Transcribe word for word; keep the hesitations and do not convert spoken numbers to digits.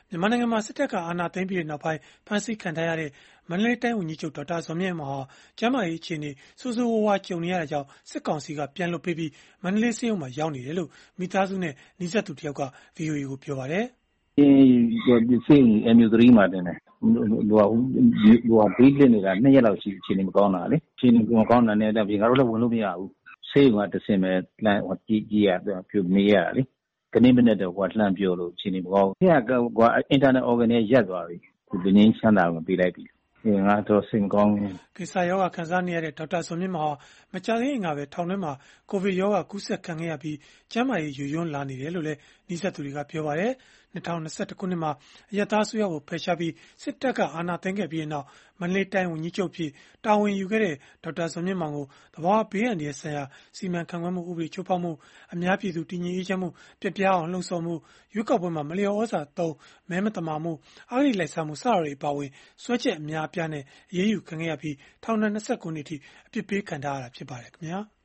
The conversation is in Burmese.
မြန်မာနိုင်ငံမှာစစ်တပ်ကအာဏာသိမ်းပြီးနောက်ပိုင်းဖမ်းဆီးခံထားရတဲ့မန္တလေးတိုင်းဝန်ကြီးချုပ်ဒေါက်တာဇော်မြင့်မောင်ဟာကျန်းမာရေးအခြေအနေဆိုးဆိုးဝါးဝါးကြုံနေရတာကြောင့်စစ်ကောင်စီကပြန်လွှတ်ပေးပြီးမန္တလေးဆေးရုံမှာရောက်နေတယ်လို့မိသားစုနဲ့နှိစက်သူတယောက်က ဗွီအိုအေ ကိုပြောပါတယ်။အင်းဆေးရုံ အမ် ယူ သရီ မှာတင်တယ်။ဟိုဟာဘေးလစ်နေတာနှစ်ရက်လောက်ရှိအခြေအနေမကောင်းတာလေ။အခြေအနေမကောင်းတာနဲ့ငါတို့လည်းဝင်လို့မရဘူး။ဆေးရုံကတစ်ဆင့်ပဲလမ်းကြည့်ကြည့်ရပြုနေရတာလေ။ကနေ့မနေ့တော့ဟိုလှမ်းပြောလို့အခြေအနေမကောင်းဘူး။အဲ့က internal organ နဲ့ရပ်သွားပြီ။ဒီငင်းချမ်းသာကိုပေးလိုက်ပြီ။ဒီငါတော့စိတ်မကောင်းဘူး။ကိစ္စရောဂါခံစားနေရတဲ့ဒေါက်တာဇော်မြင့်မောင်ဟာမကြာသေးခင်ကပဲထောင်ထဲမှာကိုဗစ်ရောဂါကူးစက်ခံခဲ့ရပြီးကျန်းမာရေးယူယွန်းလာနေတယ်လို့လည်းနှိစက်သူတွေကပြောပါတယ်။၂၀၂၁ ခုနှစ်မှာအရပ်သားအစိုးရကိုဖယ်ရှားပြီးစစ်တပ်ကအာဏာသိမ်းခဲ့ပြီးနောက်မန္တလေးတိုင်းဝန်ကြီးချုပ်ဖြစ်တာဝန်ယူခဲ့တဲ့ဒေါက်တာဇော်မြင့်မောင်ကိုသဘာဝဘေးအန္တရာယ်ဆိုင်ရာစီမံခန့်ခွဲမှုဥပဒေချိုးဖောက်မှုအများပြည်သူတည်ငြိမ်အေးချမ်းမှုပြပြအောင်လှုံ့ဆော်မှုရွေးကောက်ပွဲမှာမလျော်ဩဇာသုံးမဲမတမာမှုအဂတိလိုက်စားမှုစတာတွေအပါအဝင်စွဲချက်အများအပြားနဲ့အရေးယူခံခဲ့ရပြီးထောင်ဒဏ်၂၉နှစ်အထိအပြစ်ပေးခံထားရတာဖြစ်ပါတယ်ခင်ဗျာ။